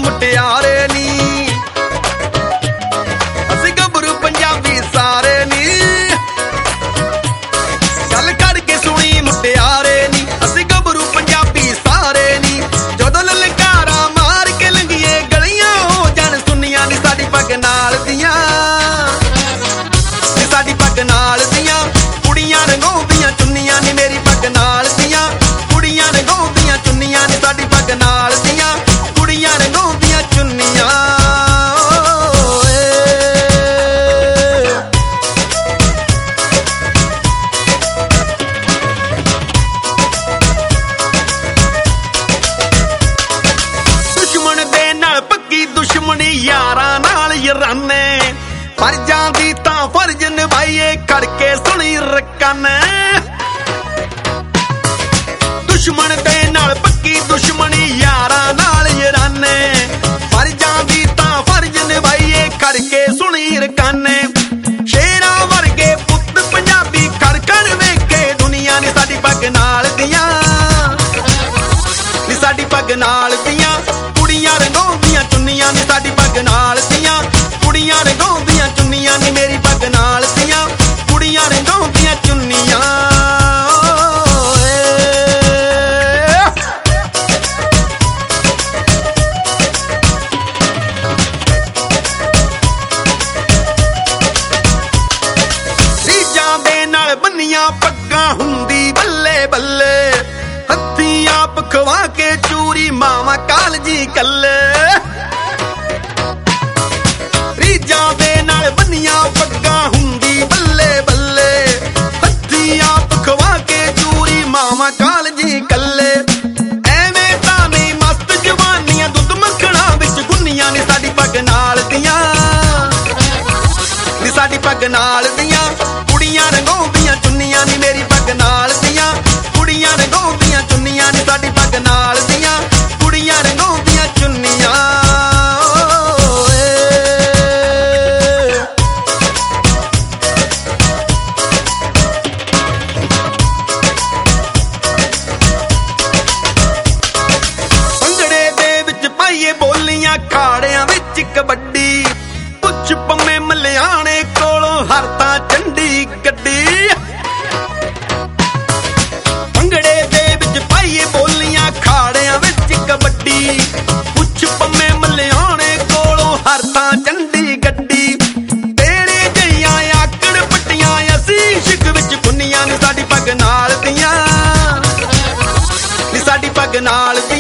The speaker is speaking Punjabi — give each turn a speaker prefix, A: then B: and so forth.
A: ਮੁਟਿਆਰੇ ਨੀ ਅਸੀਂ ਗੱਭਰੂ ਪੰਜਾਬੀ ਸਾਰੇ ਨੀ ਗੱਲ ਕਰਕੇ ਸੁਣੀ ਮੁਟਿਆਰੇ ਨੀ ਅਸੀਂ ਗੱਭਰੂ ਪੰਜਾਬੀ ਸਾਰੇ ਨੀ ਜਦੋਂ ਲਲਕਾਰਾ ਮਾਰ ਕੇ ਲੰਘੀਏ ਗਲੀਆਂ ਹੋ ਜਾਣ ਸੁੰਨੀਆਂ ਨੀ ਸਾਡੀ ਪੱਗ ਨਾਲ ਦੀਆਂ ਨੀ ਸਾਡੀ ਪੱਗ ਨਾਲ ਦੀਆਂ ਕੁੜੀਆਂ ਰੰਗਾਉਂਦੀਆਂ ਚੁੰਨੀਆਂ ਨੀ ਮੇਰੀ ਪੱਗ ਨਾਲ ਦੀਆਂ ਕੁੜੀਆਂ ਰੰਗਾਉਂਦੀਆਂ ਚੁੰਨੀਆਂ ਨੀ ਸਾਡੀ ਪੱਗ ਨਾਲ ਦੀਆਂ ਕੁੜੀਆਂ ਰੰਗਾਉਂਦੀਆਂ ਚੁੰਨੀਆਂ ਦੁਸ਼ਮਣ ਦੇ ਨਾਲ ਪੱਕੀ ਦੁਸ਼ਮਣੀ ਯਾਰਾਂ ਨਾਲ ਯਾਰਾਨੇ ਫਰਜ਼ਾਂ ਦੀ ਤਾਂ ਫਰਜ਼ ਨਿਭਾਈਏ ਕਰਕੇ ਸੁਣੀ ਰਕਾਨੇ ਦੁਸ਼ਮਣ ਦੇ ਨਾਲ ਪੱਕੀ ਦੁਸ਼ਮਣੀ ਯਾਰਾਂ ਨਾਲ ਯਾਰਾਨੇ ਫਰਜ਼ਾਂ ਦੀ ਤਾਂ ਫਰਜ਼ ਨਿਭਾਈਏ ਕਰਕੇ ਸੁਣੀ ਰਕਾਨੇ ਸ਼ੇਰਾਂ ਵਰਗੇ ਪੁੱਤ ਪੰਜਾਬੀ ਕਰ ਕਰ ਵੇਖੇ ਦੁਨੀਆ ਨੇ ਸਾਡੀ ਪੱਗ ਨਾਲ ਦੀਆਂ ਨੀ ਸਾਡੀ ਪੱਗ ਨਾਲ ਦੀਆਂ ਕੁੜੀਆਂ ਰੰਗਾਉਂਦੀਆਂ ਚੁੰਨੀਆਂ ਨੀ ਸਾਡੀ ਪੱਗ ਨਾਲ ਦੀਆਂ ਕੁੜੀਆਂ ਰੰਗਾਉਂਦੀਆਂ ਚੁੰਨੀਆਂ ਨੀ ਮੇਰੀ ਪੱਗ ਨਾਲ ਦੀਆਂ ਕੁੜੀਆਂ ਰੰਗਾਉਂਦੀਆਂ ਚੁੰਨੀਆਂ ਰੀਝਾਂ ਦੇ ਨਾਲ ਬੰਨੀਆਂ ਪੱਗਾਂ ਹੁੰਦੀ ਬੱਲੇ ਬੱਲੇ ਹੱਥੀਂ ਆਪ ਖਵਾ ਕੇ ਚੂਰੀ ਮਾਵਾਂ ਕਾਲਜੀ ਕੱਲੇ ਰੀਝਾਂ ਦੇ ਨਾਲ ਬੰਨੀਆਂ ਪੱਗਾਂ ਹੁੰਦੀ ਬੱਲੇ ਬੱਲੇ ਹੱਥੀਂ ਆਪ ਖਵਾ ਕੇ ਚੂਰੀ ਮਾਵਾਂ ਕਾਲਜੀ ਕੱਲੇ ਐਵੇਂ ਤਾਂ ਨਹੀਂ ਮਸਤ ਜਵਾਨੀਆਂ ਦੁੱਧ ਮੱਖਣਾ ਵਿੱਚ ਗੁੰਨੀਆਂ ਨੀ ਸਾਡੀ ਪੱਗ ਨਾਲ ਦੀਆਂ ਨੀ ਸਾਡੀ ਪੱਗ ਨਾਲ ਦੀਆਂ ਕੁੜੀਆਂ ਰੰਗਾਉਂਦੀਆਂ ਚੁੰਨੀਆਂ ਨੀ ਮੇਰੀ ਪੱਗ ਨਾਲ ਦੀਆਂ ਕੁੜੀਆਂ ਰੰਗਾਉਂਦੀਆਂ ਚੁੰਨੀਆਂ ਨੀ ਸਾਡੀ ਪੱਗ ਨਾਲ ਦੀਆਂ ਕੁੜੀਆਂ ਰੰਗਾਉਂਦੀਆਂ ਚੁੰਨੀਆਂ ਭੰਗੜੇ ਦੇ ਵਿੱਚ ਪਾਈਏ ਬੋਲੀਆਂ ਖਾੜਿਆਂ ਵਿੱਚ ਕਬੱਡੀ ਪੁੱਛ ਪੰਮੇ ਮਲਿਆਣੇ ਕੋਲੋਂ ਹਰ ਤਾਂ ਚੰਡੀ ਗੱਡੀ ਭੰਗੜੇ ਦੇ ਵਿੱਚ ਪਾਈਏ ਬੋਲੀਆਂ ਖਾੜਿਆਂ ਵਿੱਚ ਕਬੱਡੀ ਪੁੱਛ ਪੰਮੇ ਮਲਿਆਣੇ ਕੋਲੋਂ ਹਰ ਤਾਂ ਚੰਡੀ ਗੱਡੀ ਤੇਰੇ ਜਈਆਂ ਆਕੜ ਪੱਟੀਆਂ ਅਸੀਂ ਇਸ਼ਕ ਵਿੱਚ ਗੁੰਨੀਆਂ ਨੀ ਸਾਡੀ ਪੱਗ ਨਾਲ ਦੀਆਂ ਨੀ ਸਾਡੀ ਪੱਗ ਨਾਲ